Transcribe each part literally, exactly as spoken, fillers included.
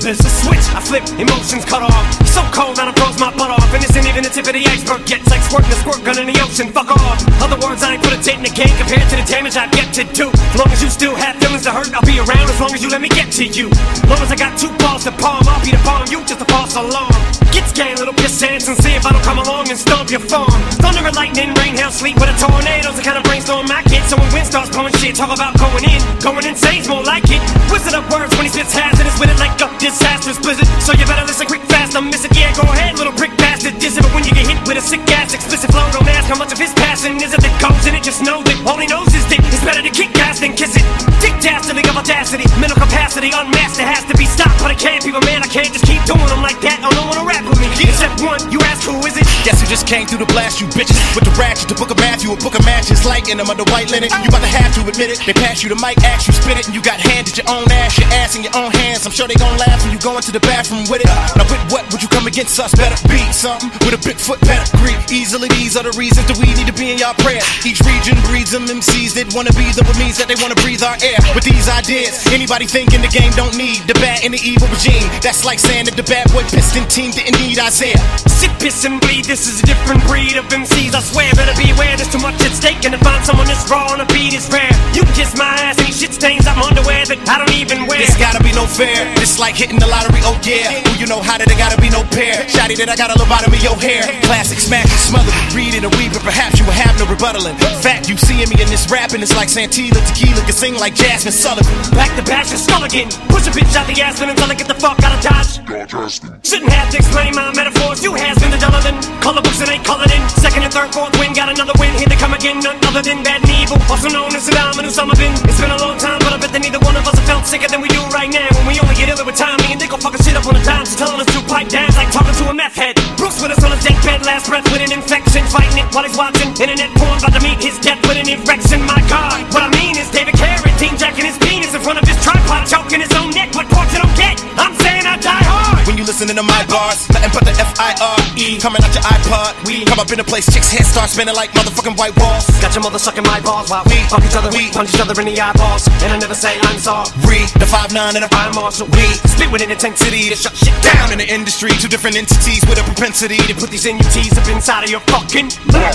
There's a switch, I flip, emotions cut off. So cold, now I froze my butt off. And this ain't even the tip of the iceberg yet. It's like squirting a squirt gun in the ocean, fuck off. Other words, I ain't put a dent in the game compared to the damage I've yet to do. As long as you still have feelings to hurt, I'll be around as long as you let me get to you. As long as I got two balls to palm, I'll be the palm, you just a false alarm. Get scared, little piss ants, and see if I don't come along and stomp your farm. Thunder and lightning, rain, hail, sleet with a tornado's the kind of brainstorm I get. So when wind starts blowing shit, talk about going in. Going insane's more like it. Wizard of words when he spits hazardous with it like a disastrous blizzard. So you better listen quick, fast, don't miss it. Yeah, go ahead, little prick bastard, diss it. But when you get hit with a sick ass explicit flow, don't ask how much of his passion is it that goes in it. Just know that all he knows is that it's better to kick ass than kiss it. Dick dastardly of audacity, mental capacity unmasked, it has to be stopped. But I can't be a man, I can't just keep doing them like that. I don't wanna rap with me. Except one, you ask who is it? Guess who just came through the blast, you bitches. With the ratchet, the book of Matthew, a book of matches, like in them under white linen. You about to have to admit it. They pass you the mic, ask you spit it, and you got handed your own ass, your ass in your own hands. I'm sure they gon' laugh when you go into the bathroom with it. Now with what would you come against us? Better be something with a Bigfoot pedigree. Easily these are the reasons that we need to be in y'all prayers. Each region breeds them M Cs that wanna be them, what means that they wanna breathe our air. With these ideas, anybody thinking the game don't need the bad and the evil regime. That's like saying that the bad boy Piston team didn't need Isaiah. Sit, piss, and bleed, this is a different breed of M Cs, I swear. Better beware, there's too much at stake, and to find someone that's raw on a beat is rare. You can kiss my ass, any shit stains I'm underwear that I don't even wear. This gotta be no fair, this like hitting the lottery, oh yeah. Who you know how that there gotta be no pair. Shotty that I got a lobotomy your hair. Classic smash, you smother it, read it and weed, but perhaps you will have no rebuttaling. Fact, you seeing me in this rapping, it's like Santilla Tequila can sing like Jasmine Sullivan. Back to bash and skull again. Push a bitch out the ass until I get the fuck out of Dodge. Shouldn't have to explain my metaphors, you has been the duller than color books that ain't colored in. Second and third, fourth win, got another win. Here they come again, none other than Bad and Evil, also known as Saddam and Osama bin. It's been a long time, but I bet that neither one of us have felt sicker than we do right now. When we only get iller with time, me and Dick gon' fucking shit up on the dime. So telling us to pipe down like talking to a meth head. Bruce with us on his deathbed, last breath with an infection, fighting it while he's watching internet porn, about to meet his death with an erection. My God, what I mean is David Carradine jacking his penis in front of his tripod, choking his own neck. What part you don't get? I'm saying I die hard. When you listening to my bars, nothing but the F I R E coming out your iPod. We come up in a place, chicks' heads start spinning like motherfucking white walls. Got your mother sucking my balls while we fuck each other, we punch each other in the eyeballs, and I never say I'm sorry. The five nine and the fire marshal, we spit with an intensity to shut shit down in the industry. Two different entities with a propensity to put these N U Ts up inside of your fucking mouth.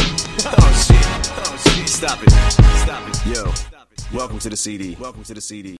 Oh shit, oh shit, stop it, stop it, yo. Welcome to the C D. Welcome to the C D.